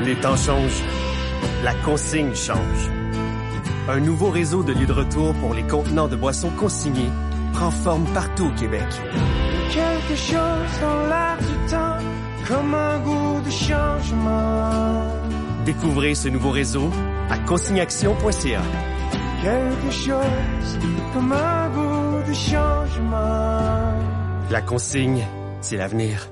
Les temps changent. La consigne change. Un nouveau réseau de lieux de retour pour les contenants de boissons consignés prend forme partout au Québec. Quelque chose dans l'air du temps, comme un goût de changement. Découvrez ce nouveau réseau à consigneaction.ca. Quelque chose comme un goût de changement. La consigne, c'est l'avenir.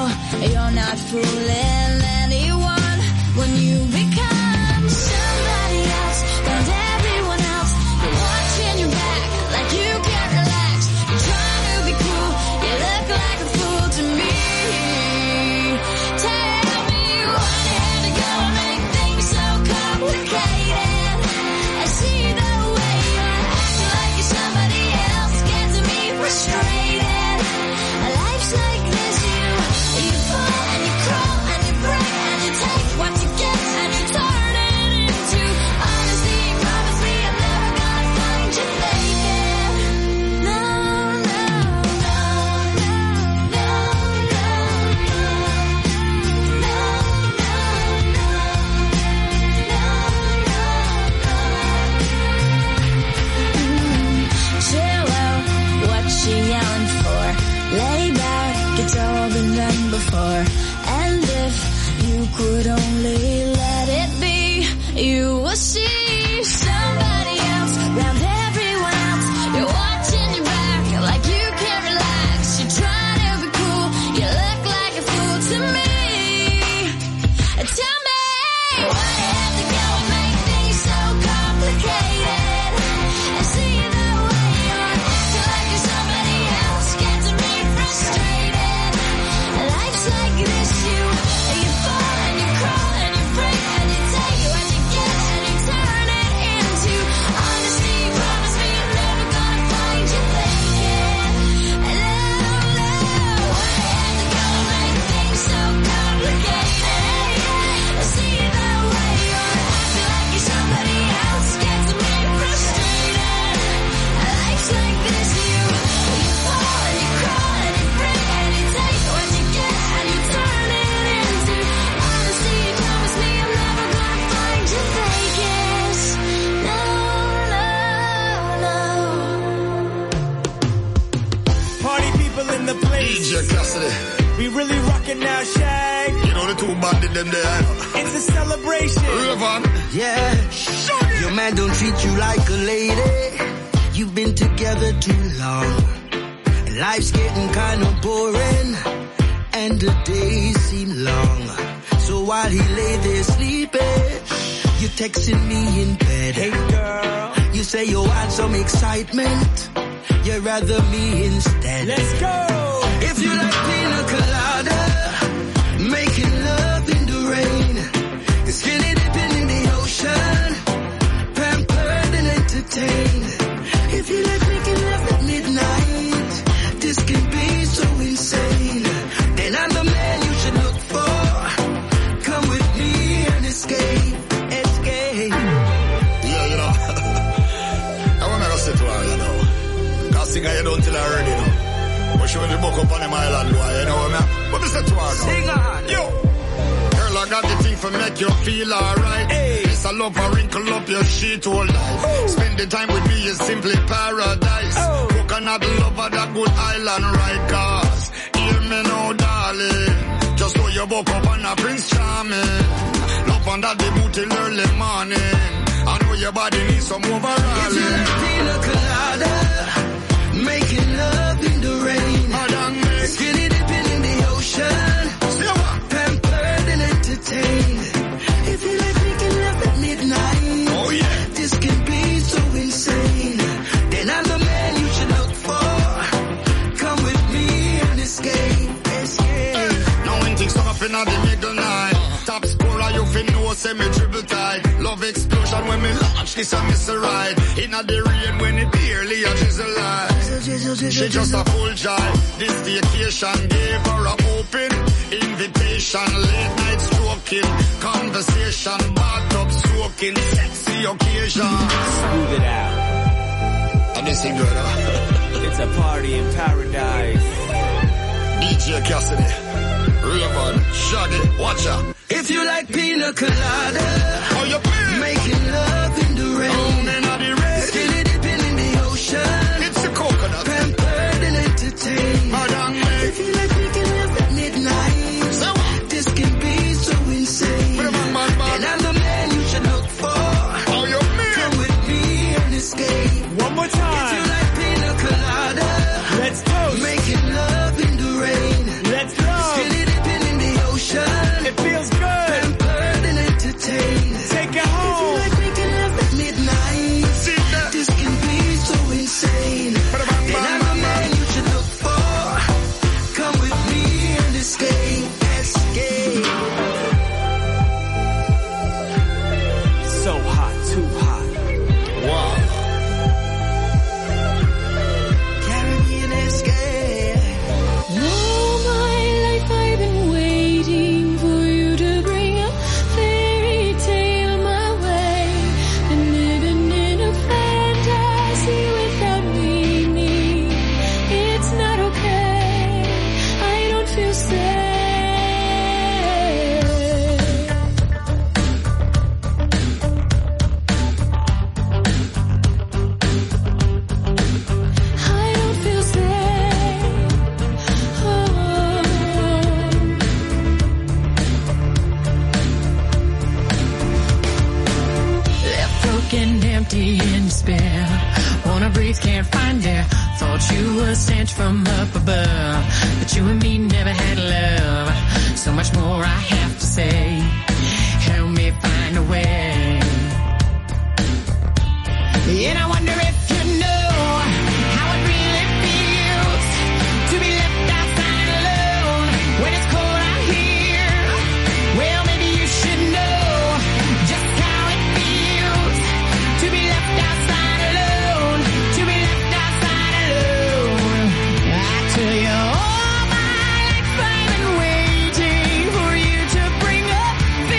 You're not fooling anyone when you become somebody DJ Cassidy. We really rockin' now, Shag. You know the two bandit them there. It's a celebration. Rayvon. Yeah. Your man don't treat you like a lady. You've been together too long. And life's getting kind of boring. And the days seem long. So while he lay there sleeping, you're texting me in bed. Hey girl. You say you want some excitement. You'd rather me instead. Let's go. If you like pina colada, making love in the rain, skinny dipping in the ocean, pampered and entertained. If you like making love at midnight, this can be so insane. Then I'm the man you should look for. Come with me and escape. Yeah, you know. I wanna go sit to her, you know. Cause sing you don't tell her already, you know. But she when you book up on them island, boy, you know, man. But me say to her, sing on. Yo. Girl, I got the thing for make you feel alright. Hey. It's a love for wrinkle up your sheet all night. Oh. Spend the time with me is simply paradise. Oh. Coconut lover, that good island right, cause hear me now, darling. Just so you book up on a Prince Charming. Love under the boot till early morning. I know your body needs some overall. If you like pina colada, making love in the rain, skinny dipping in the ocean, pampered and entertained. If you like making love at midnight, oh yeah, this can be so insane. Then I'm the man you should look for. Come with me and escape. Hey, now when things come up in the middle night, top scorer you fin know say me dribble tight. Love explosion when me launch this a miss a ride. Inna the rain when it barely a drizzle light. She just a full jive. This vacation gave her a open invitation. Late night stroking, conversation, bathtub soaking, sexy occasion. Smooth it out. And this thing good, huh? It's a party in paradise. DJ Cassidy, Rayvon, Shaggy, watch out. If you like pina colada, oh, you making love in the rain, skinny dipping in the ocean, it's a coconut, pampered and entertained. If you like making love at midnight, so this can be so insane. And I'm the man you should look for. Oh, you come with me and escape. One more time. If you like pina colada, let's toast. Making love in the rain, let's go. Skinny dipping in the ocean, it feels good. Pampered and entertained. Take it home. If you like making love at midnight, this can be so insane. And I'm the man you should look for. Come with me and escape. So hot, too hot. Wow. Caribbean escape. All my life I've been waiting for you to bring a fairy tale my way. And living in a fantasy without meaning. It's not okay. I don't feel safe. I don't feel safe. Left broken, empty, in despair. Wanna breathe, can't find air. Thought you were sent from up above, but you and me never had love. So much more I have to say. Help me find a way. And I wonder if you know how it really feels to be left outside alone when it's cold out here. Well, maybe you should know just how it feels to be left outside alone, to be left outside alone. I tell you all my life I've been waiting for you to bring up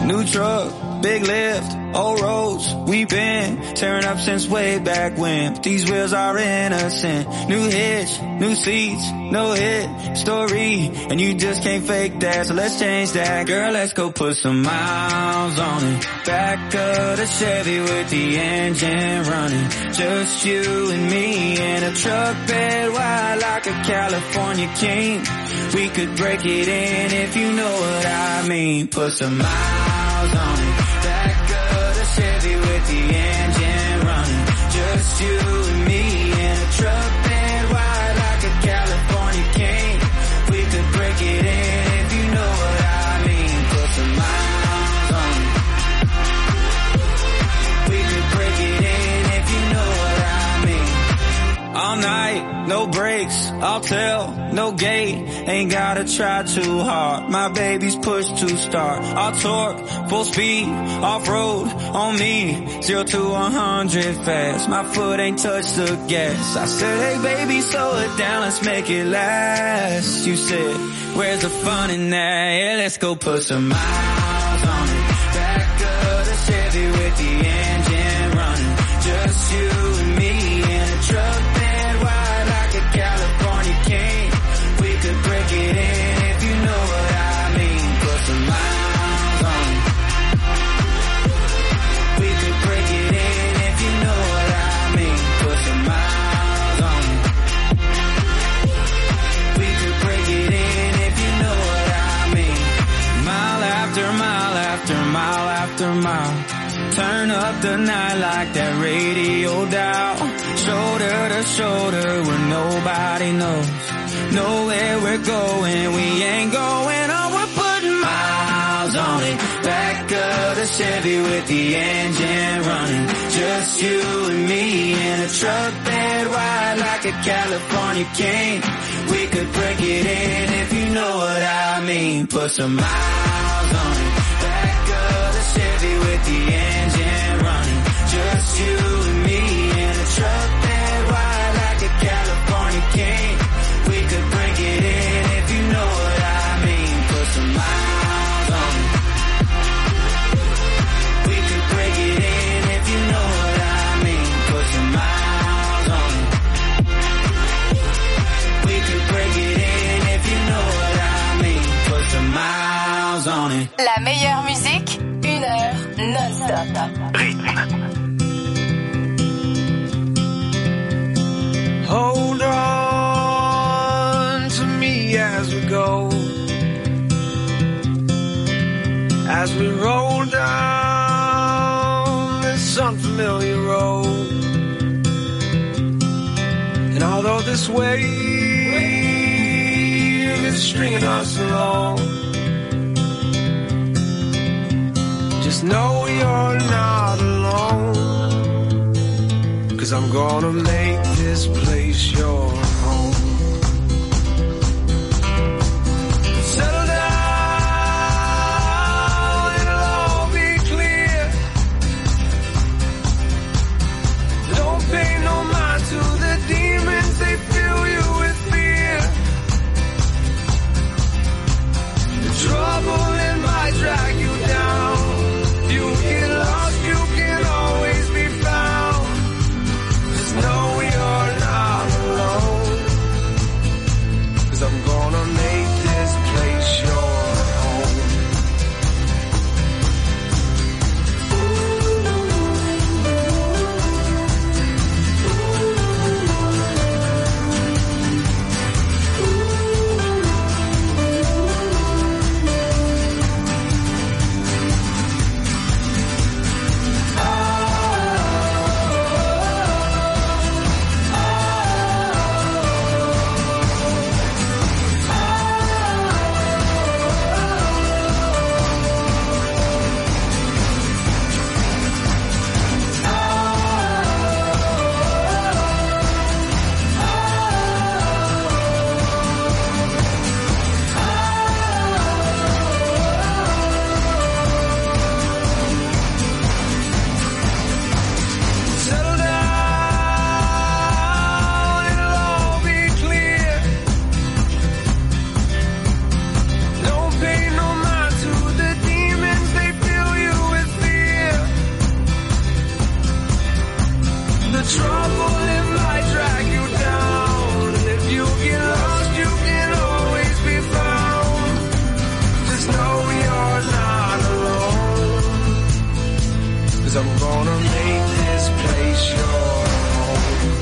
New truck, big lift, old roads, we've been tearing up since way back when. These wheels are innocent. New hitch, new seats, no hit story, and you just can't fake that, so let's change that. Girl, let's go put some miles on it. Back of the Chevy with the engine running. Just you and me in a truck bed wide like a California king. We could break it in if you know what I mean. Put some miles on it. Back of the Chevy with the engine running. Just you and me in a truck bed wide like a California king. We could break it in if you know what I mean. Put some miles on it. We could break it in if you know what I mean. All night, no brakes, I'll tell, no gate. Ain't gotta try too hard, my baby's push to start. I'll torque, full speed, off-road, on me. 0 to 100 fast, my foot ain't touched the gas. I said, hey baby, slow it down, let's make it last. You said, where's the fun in that? Yeah, let's go put some miles on it. Back of the Chevy with the engine running. Just you and me in a truck bed wide like a California king. We could break it in if you know what I mean. Put some miles on it. We could break it in if you know what I mean. Put some miles on it. We could break it in if you know what I mean. Mile after mile after mile after mile. Turn up the night like that radio dial. Shoulder to shoulder where nobody knows. Know where we're going, we ain't going on. We're putting miles on it. Back of the Chevy with the engine running. Just you and me in a truck bed wide like a California king. We could break it in if you know what I mean. Put some miles on it. Back of the Chevy with the engine running. Just you and me in a truck bed wide like a California king. We could break it in if you know what I mean. Put some miles on it. We could break it in if you know what I mean. Put some miles on it. We could break it in if you know what I mean. Put some miles on it. La meilleure musique, 1 heure non-stop. Hold on to me as we go, as we roll down this unfamiliar road. And although this wave is stringing us along, just know you're not alone. 'Cause I'm gonna make this place your home. Settle down, it'll all be clear. Don't pay no mind to the demons, they fill you with fear. The trouble it might drag you down. You get lost, you can always be found. Know you're not alone. Gonna make this place your home.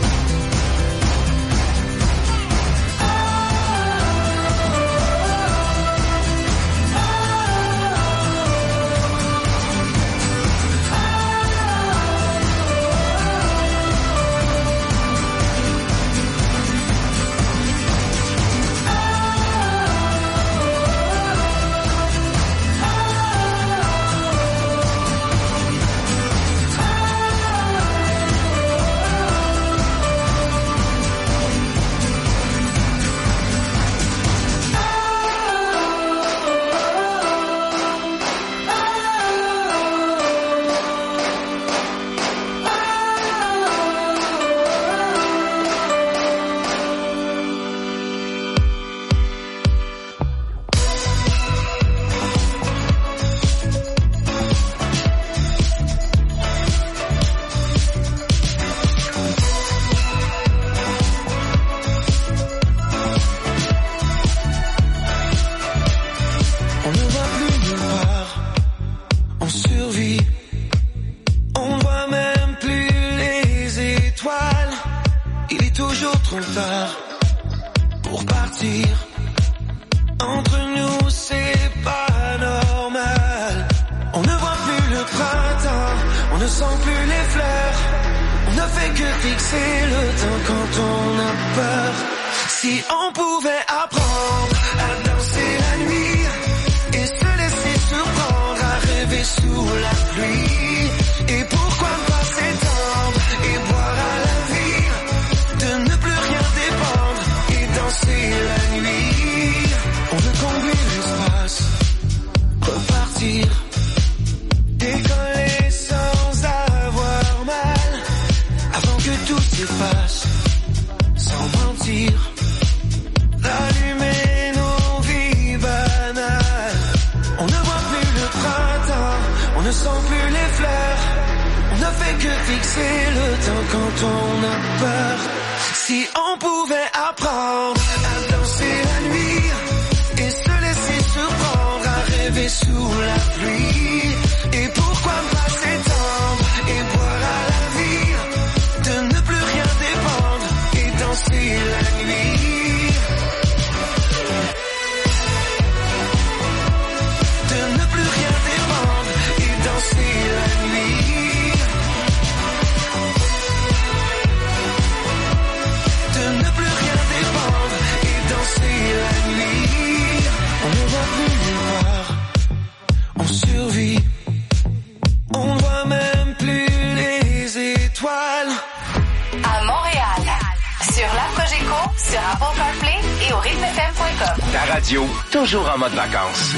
Toujours en mode vacances.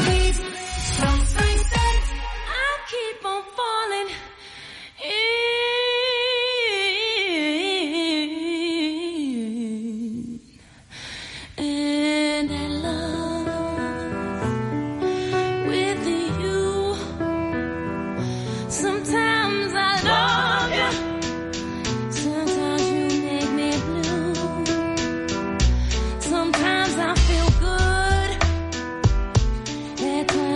At times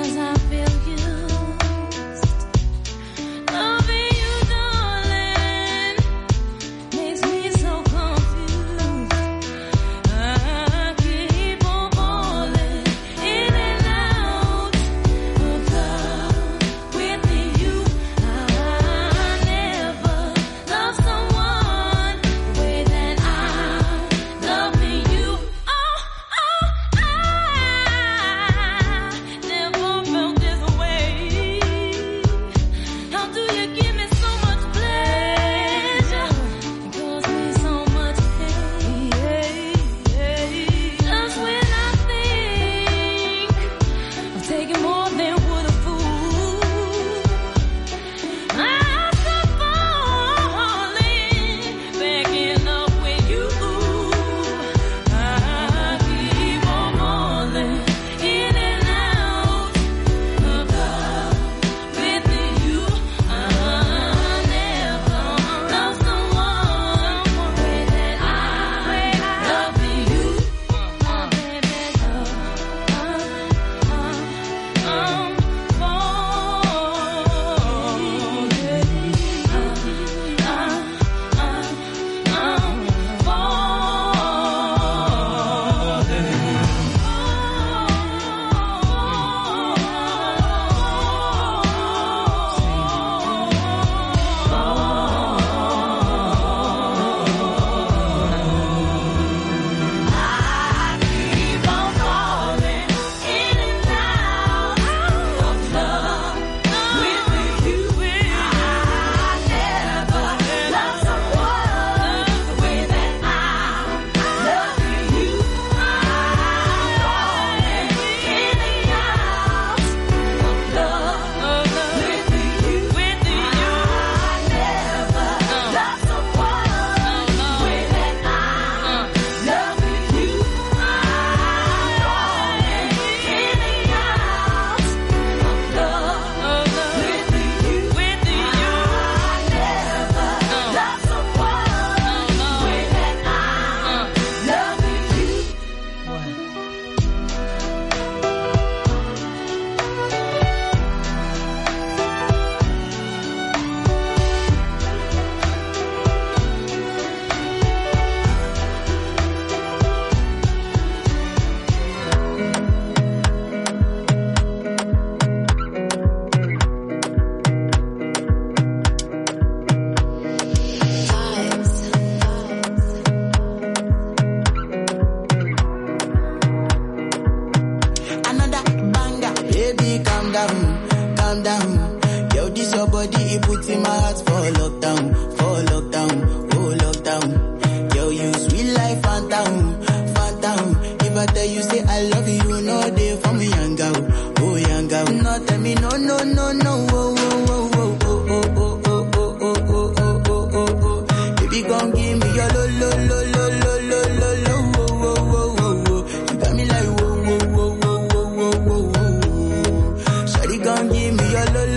calm down. Yo, this your body, it puts in my heart for lockdown, oh lockdown. Yo, you sweet life, phantom. If I tell you say I love you, you know they for me, young girl, oh young girl. No, tell me no, oh, baby, gon' give me your lo. You got me like whoa. Shawty gon' give me your lo.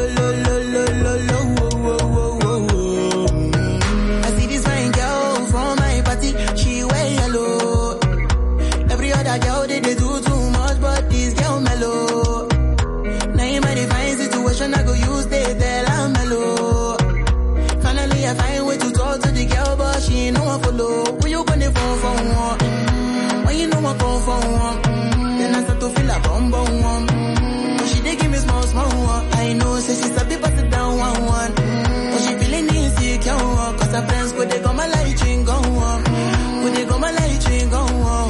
I see this fine girl from my party, she wear yellow. Every other girl they do too much, but this girl mellow. Now in my divine situation, I go use they tell I'm mellow. Finally I find way to talk to the girl, but she ain't no one follow. When you gonna phone for one? When you know I come for one? Then I start to feel a bum one. But she dey give me small one. I know, say she's a bit pass it down one. But she feeling insecure, cause her friends go they go my light ring go on. Go they go my light ring go on.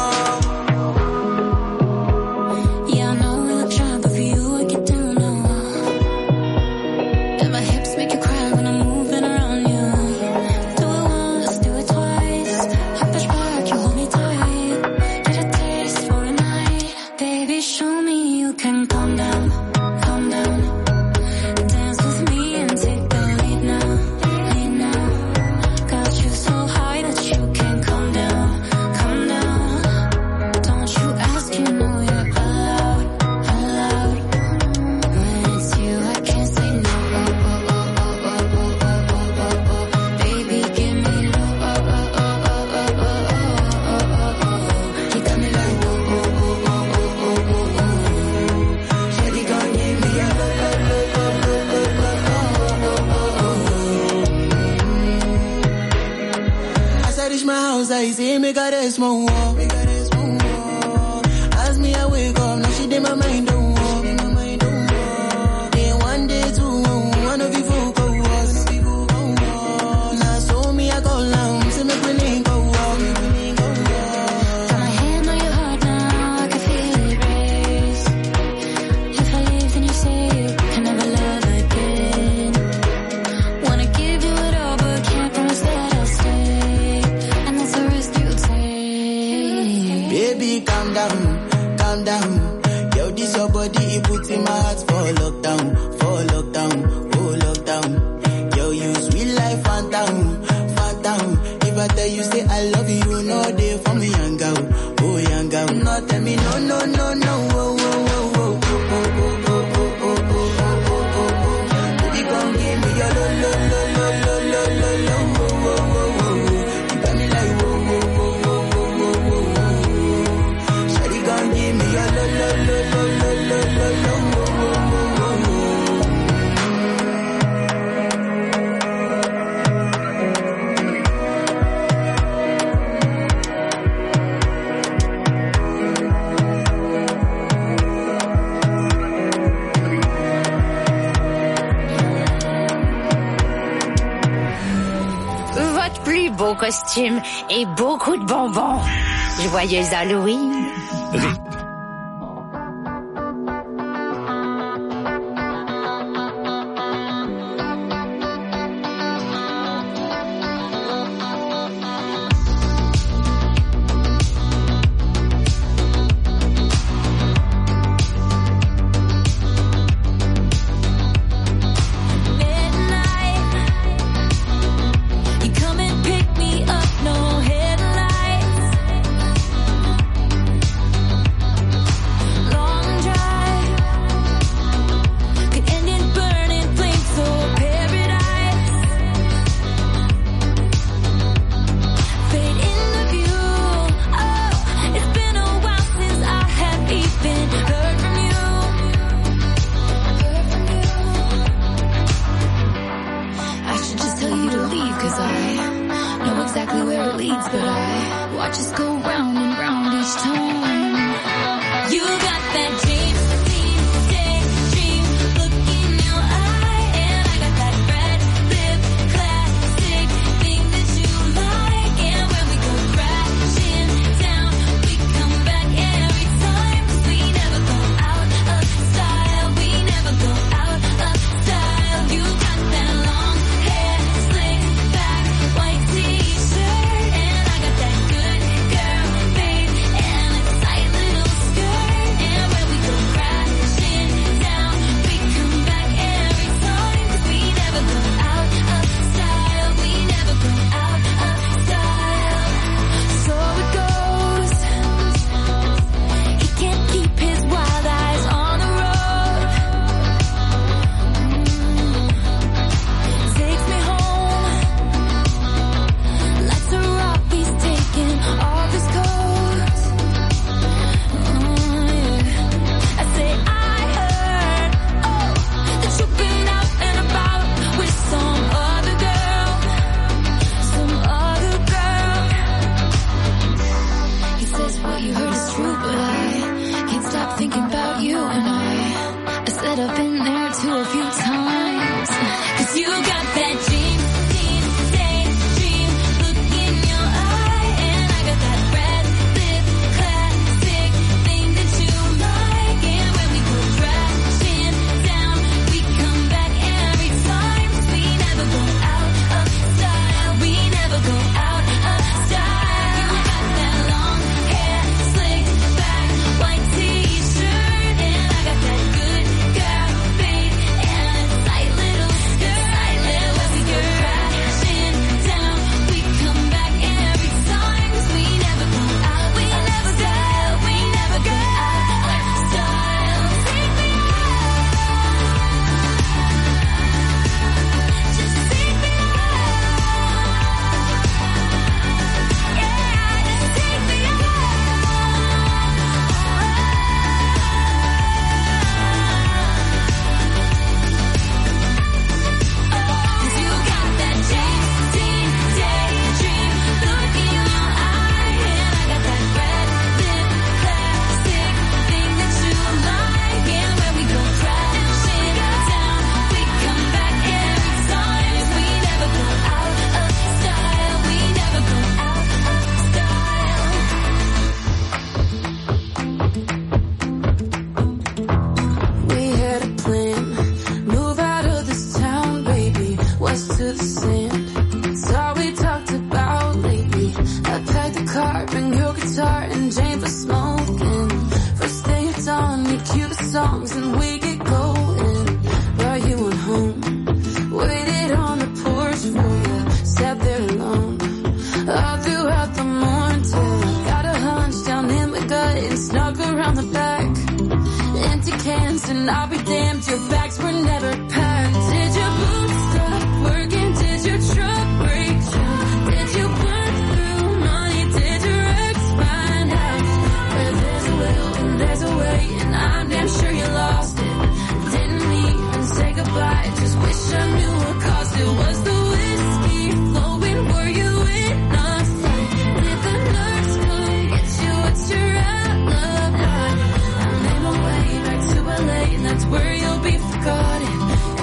Yeah, I know we look shy, but for you I get down low. And my hips make you cry when I'm moving around you. Do it once, do it twice. I push back, you hold me tight. Get a taste for a night. Baby, show me you can calm down. Dance with me and take the lead now. Got you so high that you can't calm down. Don't you ask, you know you're allowed. When it's you, I can't say no. Baby, give me low. You got me like Shawty gon' give me a lo. As I reach my house, I see me got a small wall. As me I wake up, now she did my mind don't walk. Day one, day two, one of you folk go was. Now so me I go down, see me queen go walk. Got my hand on your heart now, I can feel it race. If I leave, then you say you can never love again. Wanna give you it all, but can't promise that I'll stay. And that's a risk you take. Baby, calm down. Yo, this your body, it puts in my heart for lockdown, oh lockdown. Yo, you sweet life, phantom. If I tell you say I love you, you know they for me, young girl, oh young girl. No, tell me no, oh. Baby, come give me your lo. You got me like whoa. Shawty gon' give me your lo. Votre plus beau costume et beaucoup de bonbons. Joyeux Halloween. You come and pick me up, no headlights. never go I've been there too a few times. 'Cause you got that dream, daydream look in your eye, and I got that red lip classic thing that you like. And when we go crashing down, we come back every time. 'Cause we never go out of style. We never go out of style. You got that long hair, slicked back, white t-shirt, and I got that good girl face and a tight little skirt. And when we go crashing down, we come back every time. 'Cause we never go out of style. We never go out of style. Take me out. Just take me out. Yeah, just take me out. 'Cause you got that daydream look in your eye, and I got that red lip plastic thing that you like. And when we go crashing down, we come back every time. 'Cause we never go out of style. We never go out of style. We had a plan, move out of this town, baby, west to the sand. It's all we talked about lately. I packed the car, bring your guitar, and Jane for smoking. First day of dawn, we cue the songs and we get going. Brought you on home, waited on the porch for you, sat there alone. All throughout the morning till I got a hunch down in my gut and snuck around the back. Empty cans and I'll be damned, your bags were never packed. Did your boots stop working? Did your truck break down? Did you burn through money? Did your ex find out? Where there's a will and there's a way, and I'm damn sure you lost it. Didn't even say goodbye, just wish I knew what caused it. Was the whiskey flowing? Were you in a fight? Did the nurse come get you? What's your alibi? I made my way back to LA, and that's where you'll be forgotten.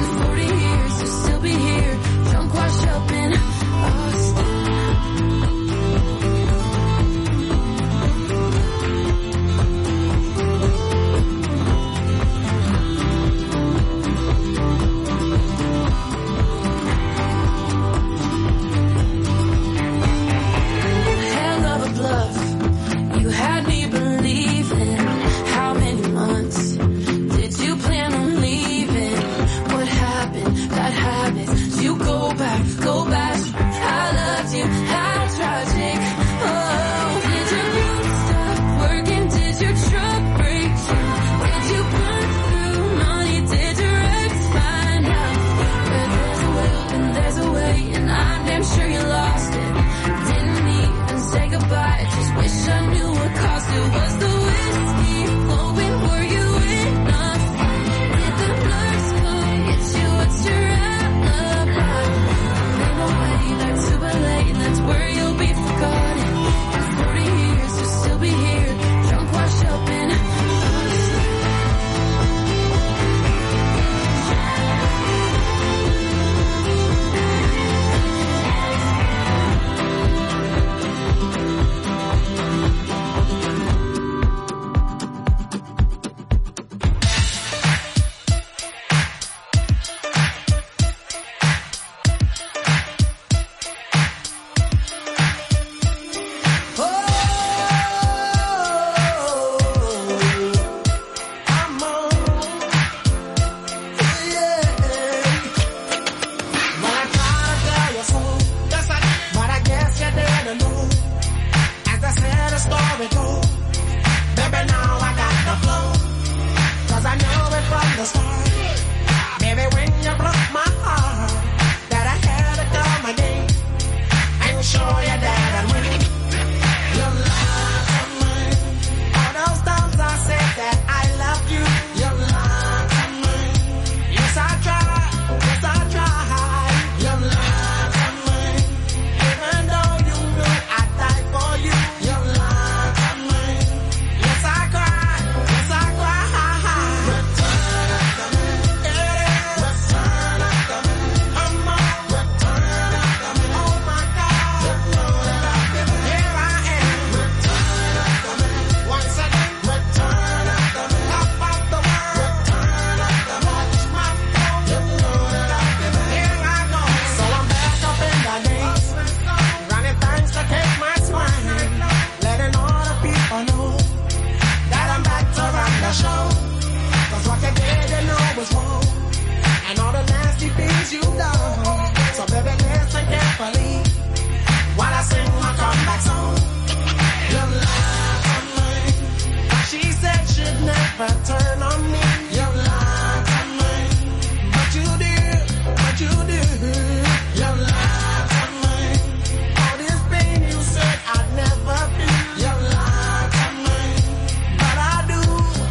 never turn on me. You lied to me, but you did. You lied to me. All this pain you said I'd never feel. You lied to me, but I do.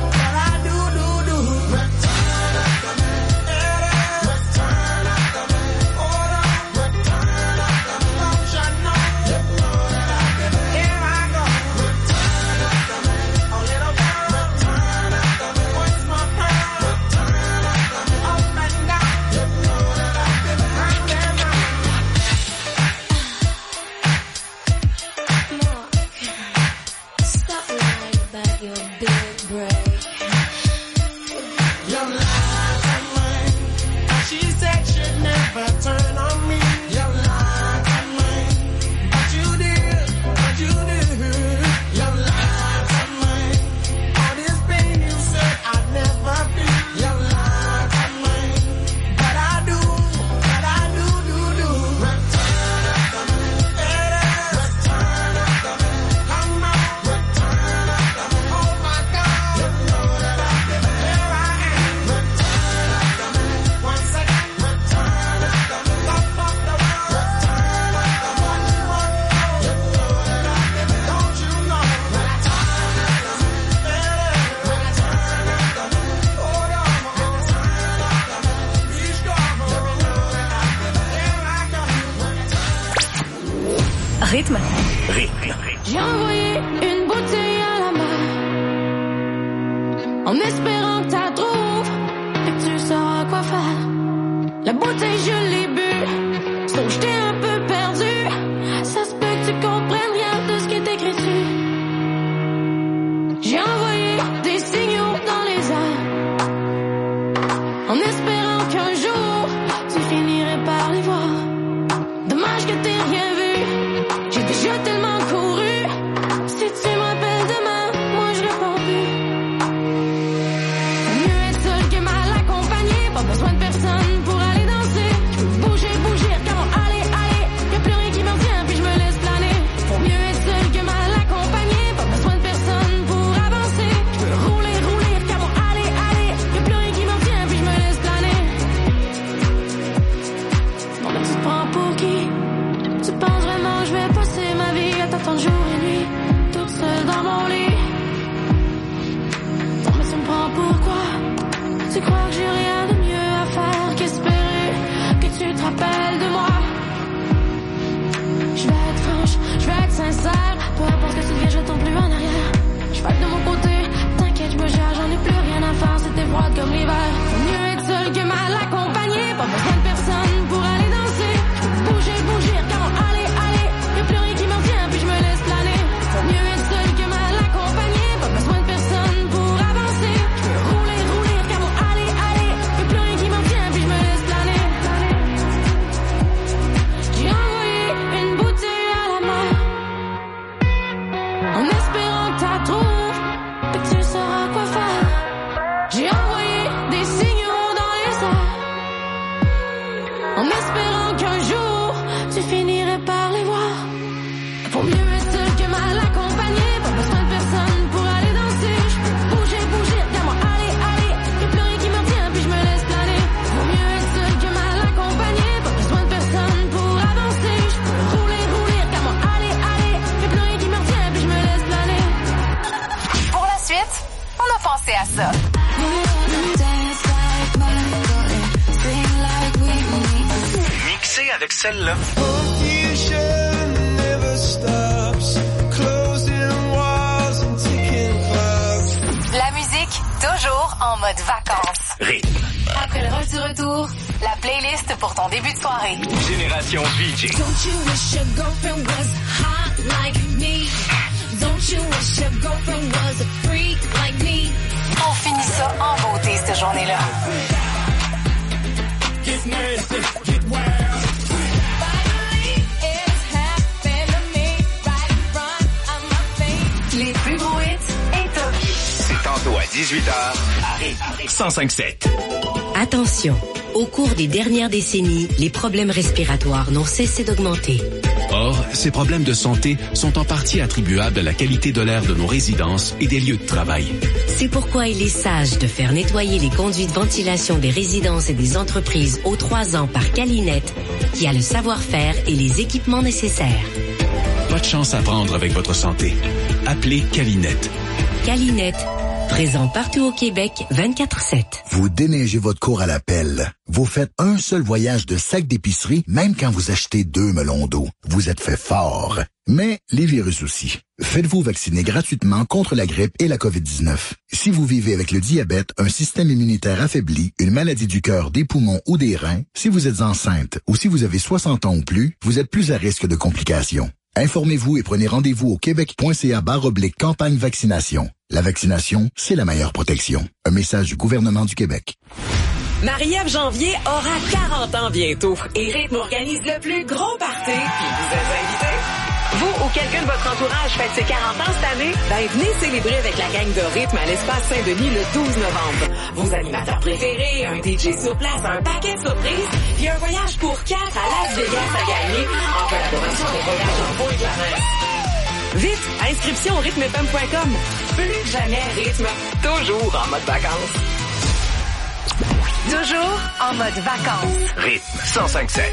Return after me, return after me. Hold on, return after me. Don't you know? You know that I've been here I go. Return after me, a little girl. Return after me, what's my pearl? Return after me, up and down. You know that I've been right there now. Mark, stop lying about your big break. You lied to me. She said she'd never turn on me. You lied to me, but you did. You lied to me. All this pain you said I'd never feel. You lied to me, but I do. Return after me, return after me. Come on, return after me. Oh my God, you know that I've been here I am. Return after me, once again. Return after me, top of the world. Return after me, one more. You know that I've been, don't you know? Return after me, return after me. Hold on, return after me. Be strong, you know that I've been here I go. Rythme. J'ai envoyé une bouteille à la mer en espérant que t'as trouves et que tu sauras quoi faire. La bouteille je l'ai bu, sauf j'étais un peu perdu. Ça se peut que tu comprennes rien de ce qui est écrit dessus. J'ai envoyé des signaux dans les airs en espérant qu'un jour tu finirais par les voir. Dommage que t'aies rien vu, j'ai déjà tellement couru. Si tu m'appelles demain, moi je réponds plus. Faut mieux être seul que mal accompagné, pas besoin de personne pour aller danser. Je peux bouger, regarde-moi, aller, y'a plus rien qui me retient, puis je me laisse planer. Faut mieux être seul que mal accompagné, pas besoin de personne pour avancer. Je peux rouler, regarde-moi, aller, y'a plus rien qui me retient, puis je me laisse planer. Non mais tu te prends pour qui? Tu penses vraiment que je vais passer ma vie à t'attendre jour et nuit, toute seule dans mon lit? Non mais tu me prends pour quoi? Tu crois que j'ai rien de mieux à faire qu'espérer que tu te rappelles de moi? Je vais être franche, je vais être sincère, peu importe ce que tu deviens, je tombe plus en arrière. Je vais être de mon côté, t'inquiète, je me gère, j'en ai plus rien à faire, c'était froid comme l'hiver. Faut mieux être seul que mal accompagné, pas besoin de personne pour aller danser. Je peux bouger, regarde-moi, aller, y'a plus rien qui me retient, puis je me laisse planer. Faut mieux être seul que mal accompagné, pas besoin de personne pour avancer. Je peux rouler, regarde-moi, aller, y'a plus rien qui me retient, puis je me laisse planer. J'ai envoyé une bouteille à la mer en espérant que t'as trouves et que tu sauras quoi faire. J'ai envoyé des signaux dans les airs en espérant qu'un jour tu finirais par les voir. Faut mieux être seul que mal accompagné, pas besoin de personne pour aller danser. Je peux bouger, regarde-moi, aller, y'a plus rien qui me retient, puis je me laisse planer. Faut mieux être seul que mal accompagné, pas besoin de personne pour avancer. Je peux rouler, regarde-moi, aller, y'a plus rien qui me retient, puis je me laisse planer. Pour la suite, on a pensé à ça. Mixé avec celle-là. La musique, toujours en mode vacances. Rythme. Après le rush du retour, la playlist pour ton début de soirée. Génération VJ. Don't you wish your girlfriend was hot like me? Don't you wish your girlfriend was a freak like me? On finit ça en beauté cette journée-là. Get nasty, get wild. Les plus gros hits et top. C'est tantôt à 18h à Rythme 105.7. Attention, Au cours des dernières décennies, les problèmes respiratoires n'ont cessé d'augmenter. Or, ces problèmes de santé sont en partie attribuables à la qualité de l'air de nos résidences et des lieux de travail. C'est pourquoi il est sage de faire nettoyer les conduits de ventilation des résidences et des entreprises aux 3 ans par Calinet, qui a le savoir-faire et les équipements nécessaires. Pas de chance à prendre avec votre santé. Appelez Calinet. Calinet, présent partout au Québec, 24/7. Vous déneigez votre cour à la pelle. Vous faites un seul voyage de sac d'épicerie, même quand vous achetez 2 melons d'eau. Vous êtes fait fort. Mais les virus aussi. Faites-vous vacciner gratuitement contre la grippe et la COVID-19. Si vous vivez avec le diabète, un système immunitaire affaibli, une maladie du cœur, des poumons ou des reins, si vous êtes enceinte ou si vous avez 60 ans ou plus, vous êtes plus à risque de complications. Informez-vous et prenez rendez-vous au québec.ca/campagne vaccination. La vaccination, c'est la meilleure protection. Un message du gouvernement du Québec. Marie-Ève Janvier aura 40 ans bientôt et Rythme organise le plus gros party puis vous êtes invités. Vous ou quelqu'un de votre entourage fête ses 40 ans cette année? Ben, venez célébrer avec la gang de Rythme à l'espace Saint-Denis le 12 novembre. Vos animateurs préférés, un DJ sur place, un paquet de surprises, puis un voyage pour 4 à Las Vegas à gagner en collaboration avec Voyage en Beau et Clarence. Vite, inscription au rythmefm.com. Plus jamais Rythme, toujours en mode vacances. Toujours en mode vacances. Rythme 105.7.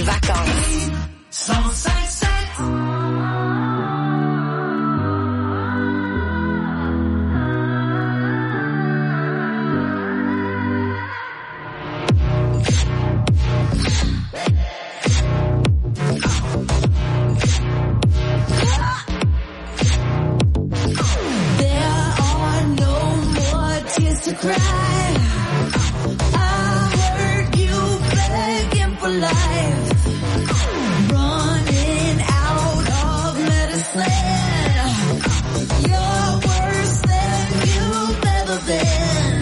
de vacances. 105.7. To cry, I heard you begging for life, running out of medicine. You're worse than you've ever been.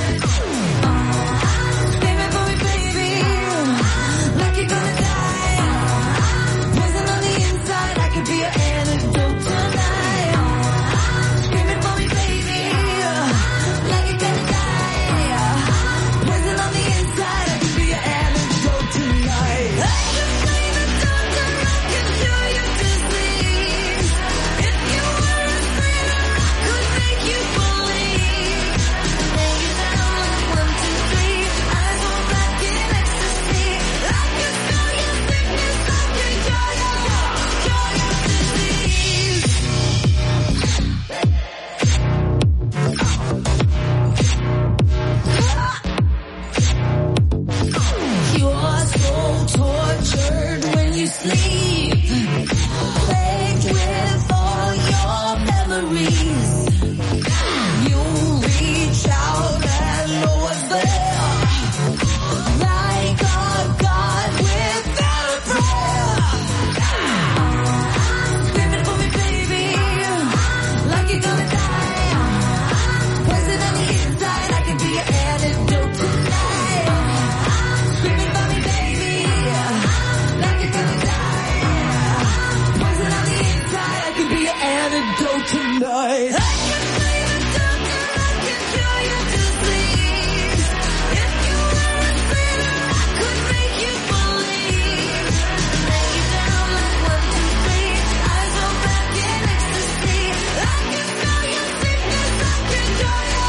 Screaming for me, baby, like you're gonna die. Poison on the inside, I could be your antidote tonight. Screaming for me, baby, like you're gonna die. Poison on the inside, I could be your antidote tonight. I can find a doctor, I can cure your disease. If you were a sinner, I could make you believe. Lay you down like 1, 2, 3, eyes roll back in ecstasy. I can cure your sickness, I can cure your disease. You're so tortured when you sleep, plagued with all your memories. You reach out and know what's there, like a god without a prayer. Screaming for me, baby, like you're gonna die. Poison on the inside, I can be your antidote tonight. Screaming for me, baby, like you're gonna die. Poison on the inside, I can be your antidote tonight. I can find a doctor, I can cure your disease. If you were a sinner, I could make you believe. Lay you down like 1, 2, 3, eyes roll back in ecstasy. I can cure your sickness, I can cure your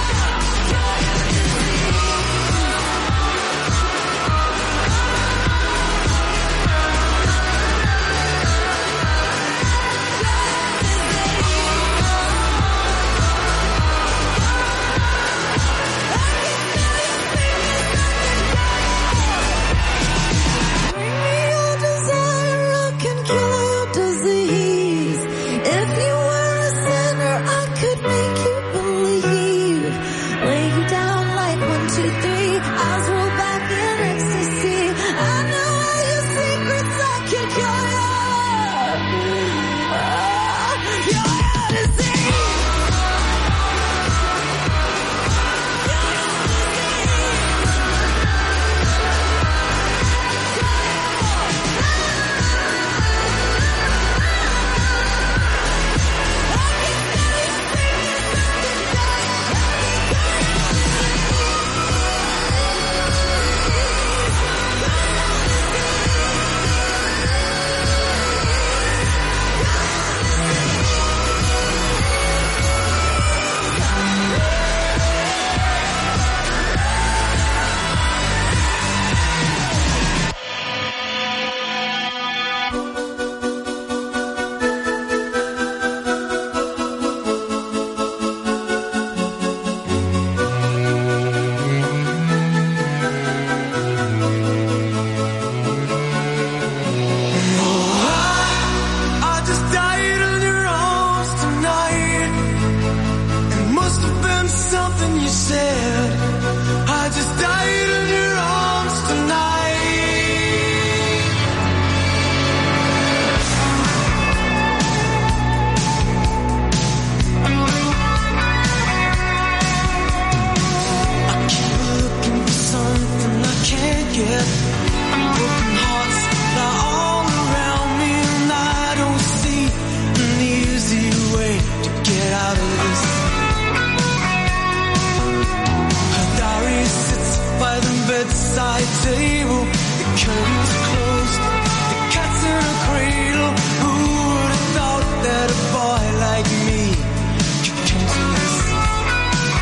I'm broken